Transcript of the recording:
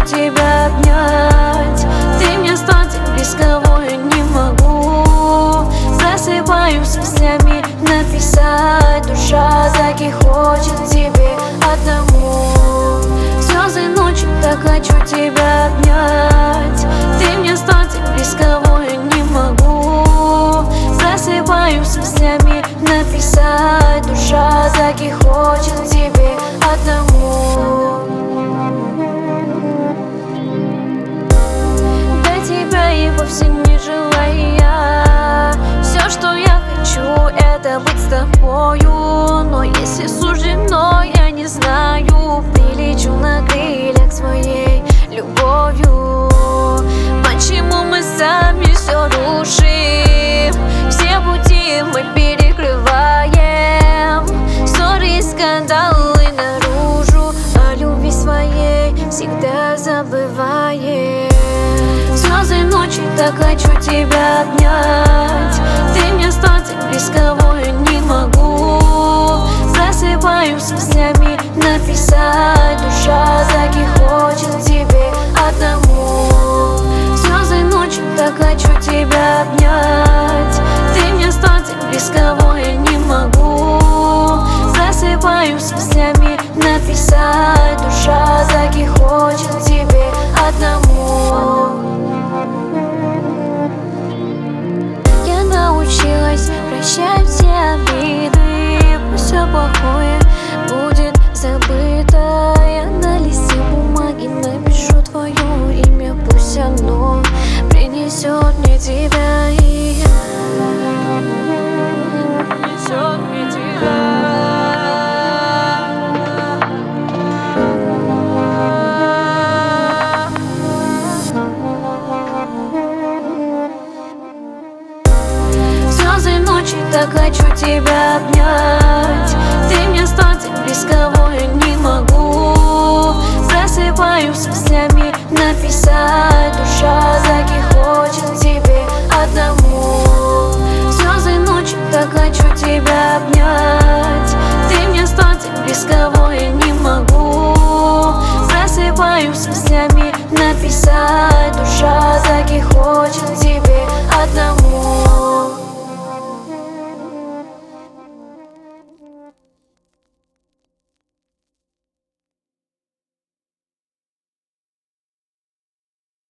тебя обнять. Ты мне столь близко, я не могу. Засыпаюсь мыслями написать. Душа таки хочет тебе одному. Слезы ночью, так хочу тебя обнять. Ты мне столь близко, я не могу. Засыпаюсь мыслями написать. Душа таки хочет тебе одному. До тебя и вовсе не желая. Все, что я хочу, это быть с тобою. Но если суждено, я не знаю, прилечу на крыльях своей любовью. Почему мы сами все рушим? Все пути мы перекрываем. Ссоры и скандалы наружу, о любви своей всегда забываем. Слезы ночи, так хочу тебя обнять. Ты мне столь близко, я не могу. Засыпаюсь мыслями написать. Душа таки хочет тебе одному. Слезы ночи, так хочу тебя обнять. Ты мне столь близко, я не могу. Засыпаюсь мыслями написать. Душа таки хочет тебе одному. Я научилась прощать все обиды. Пусть все плохое будет забыто. Я на листе бумаги напишу твое имя. Пусть оно принесет мне тебя